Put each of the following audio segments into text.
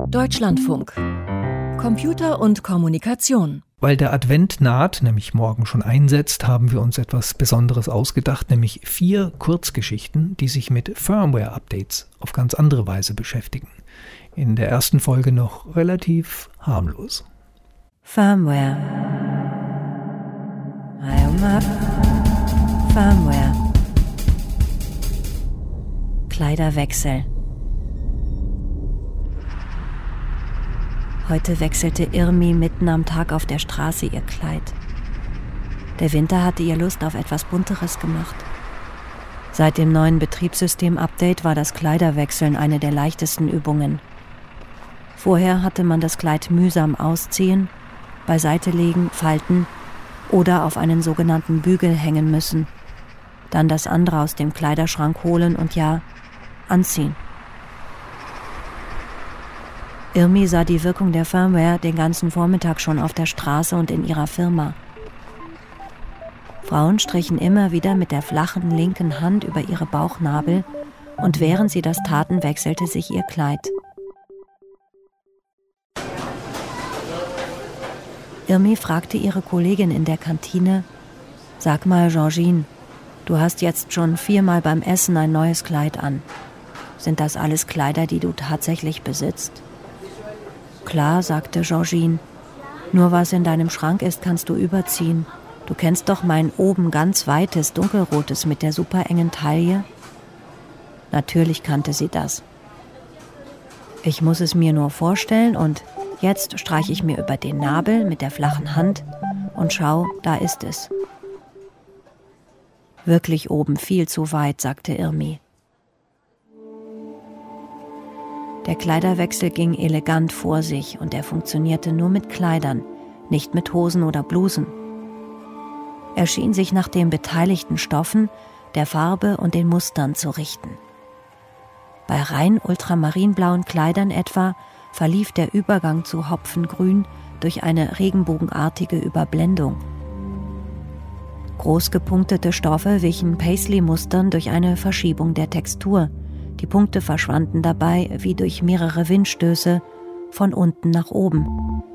Deutschlandfunk. Computer und Kommunikation. Weil der Advent naht, nämlich morgen schon einsetzt, haben wir uns etwas Besonderes ausgedacht, nämlich 4 Kurzgeschichten, die sich mit Firmware-Updates auf ganz andere Weise beschäftigen. In der ersten Folge noch relativ harmlos. Firmware. Firmware. Kleiderwechsel. Heute wechselte Irmi mitten am Tag auf der Straße ihr Kleid. Der Winter hatte ihr Lust auf etwas Bunteres gemacht. Seit dem neuen Betriebssystem-Update war das Kleiderwechseln eine der leichtesten Übungen. Vorher hatte man das Kleid mühsam ausziehen, beiseite legen, falten oder auf einen sogenannten Bügel hängen müssen. Dann das andere aus dem Kleiderschrank holen und anziehen. Irmi sah die Wirkung der Firmware den ganzen Vormittag schon auf der Straße und in ihrer Firma. Frauen strichen immer wieder mit der flachen linken Hand über ihre Bauchnabel und während sie das taten, wechselte sich ihr Kleid. Irmi fragte ihre Kollegin in der Kantine: »Sag mal, Georgine, du hast jetzt schon 4-mal beim Essen ein neues Kleid an. Sind das alles Kleider, die du tatsächlich besitzt?« »Klar«, sagte Georgine. »Nur was in deinem Schrank ist, kannst du überziehen. Du kennst doch mein oben ganz weites, dunkelrotes mit der super engen Taille?« Natürlich kannte sie das. »Ich muss es mir nur vorstellen und jetzt streiche ich mir über den Nabel mit der flachen Hand und schau, da ist es.« »Wirklich oben viel zu weit«, sagte Irmi. Der Kleiderwechsel ging elegant vor sich und er funktionierte nur mit Kleidern, nicht mit Hosen oder Blusen. Er schien sich nach den beteiligten Stoffen, der Farbe und den Mustern zu richten. Bei rein ultramarinblauen Kleidern etwa verlief der Übergang zu Hopfengrün durch eine regenbogenartige Überblendung. Großgepunktete Stoffe wichen Paisley-Mustern durch eine Verschiebung der Textur. Die Punkte verschwanden dabei wie durch mehrere Windstöße von unten nach oben.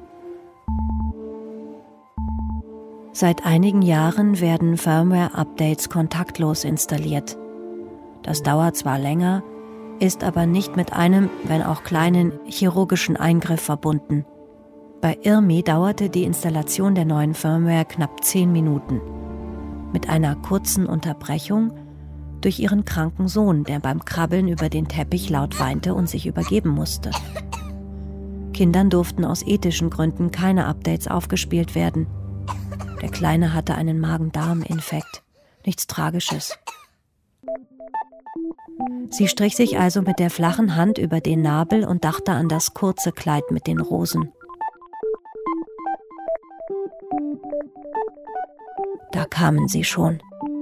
Seit einigen Jahren werden Firmware-Updates kontaktlos installiert. Das dauert zwar länger, ist aber nicht mit einem, wenn auch kleinen, chirurgischen Eingriff verbunden. Bei Irmi dauerte die Installation der neuen Firmware knapp 10 Minuten. Mit einer kurzen Unterbrechung durch ihren kranken Sohn, der beim Krabbeln über den Teppich laut weinte und sich übergeben musste. Kindern durften aus ethischen Gründen keine Updates aufgespielt werden. Der Kleine hatte einen Magen-Darm-Infekt. Nichts Tragisches. Sie strich sich also mit der flachen Hand über den Nabel und dachte an das kurze Kleid mit den Rosen. Da kamen sie schon.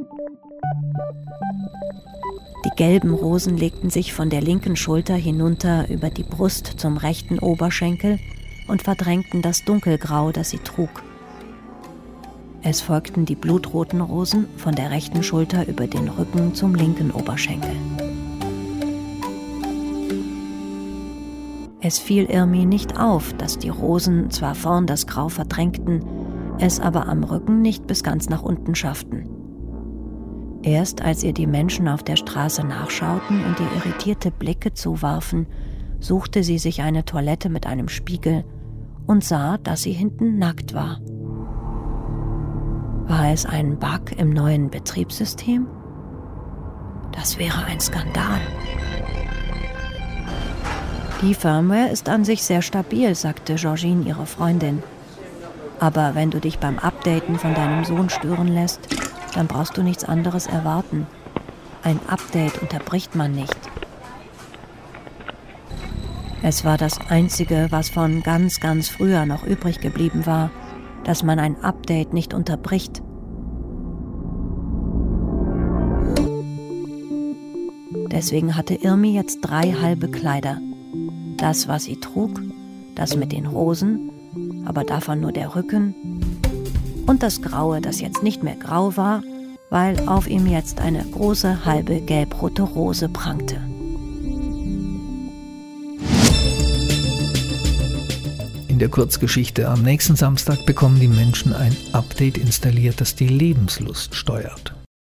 Die gelben Rosen legten sich von der linken Schulter hinunter über die Brust zum rechten Oberschenkel und verdrängten das Dunkelgrau, das sie trug. Es folgten die blutroten Rosen von der rechten Schulter über den Rücken zum linken Oberschenkel. Es fiel Irmi nicht auf, dass die Rosen zwar vorn das Grau verdrängten, es aber am Rücken nicht bis ganz nach unten schafften. Erst als ihr die Menschen auf der Straße nachschauten und ihr irritierte Blicke zuwarfen, suchte sie sich eine Toilette mit einem Spiegel und sah, dass sie hinten nackt war. War es ein Bug im neuen Betriebssystem? Das wäre ein Skandal. Die Firmware ist an sich sehr stabil, sagte Georgine, ihre Freundin. Aber wenn du dich beim Updaten von deinem Sohn stören lässt, dann brauchst du nichts anderes erwarten. Ein Update unterbricht man nicht. Es war das Einzige, was von ganz, ganz früher noch übrig geblieben war, dass man ein Update nicht unterbricht. Deswegen hatte Irmi jetzt 3 halbe Kleider. Das, was sie trug, das mit den Rosen, aber davon nur der Rücken, und das Graue, das jetzt nicht mehr grau war, weil auf ihm jetzt eine große halbe gelbrote Rose prangte. in der Kurzgeschichte. Am nächsten Samstag bekommen die Menschen ein Update installiert, das die Lebenslust steuert.